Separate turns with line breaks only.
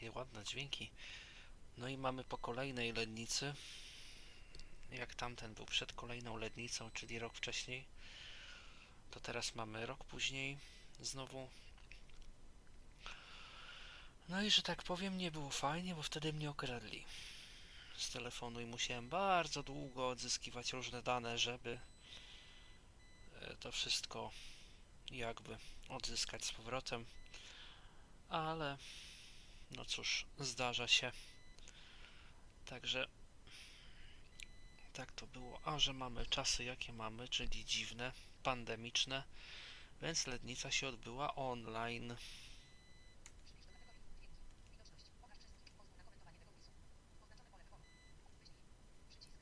jakie ładne dźwięki. No i mamy po kolejnej lednicy, jak tamten był przed kolejną lednicą, czyli rok wcześniej, to teraz mamy rok później znowu. No i że tak powiem, nie było fajnie, bo wtedy mnie okradli z telefonu i musiałem bardzo długo odzyskiwać różne dane, żeby to wszystko jakby odzyskać z powrotem. Ale no cóż, zdarza się. Także tak to było. A że mamy czasy jakie mamy, czyli dziwne, pandemiczne, więc lednica się odbyła online.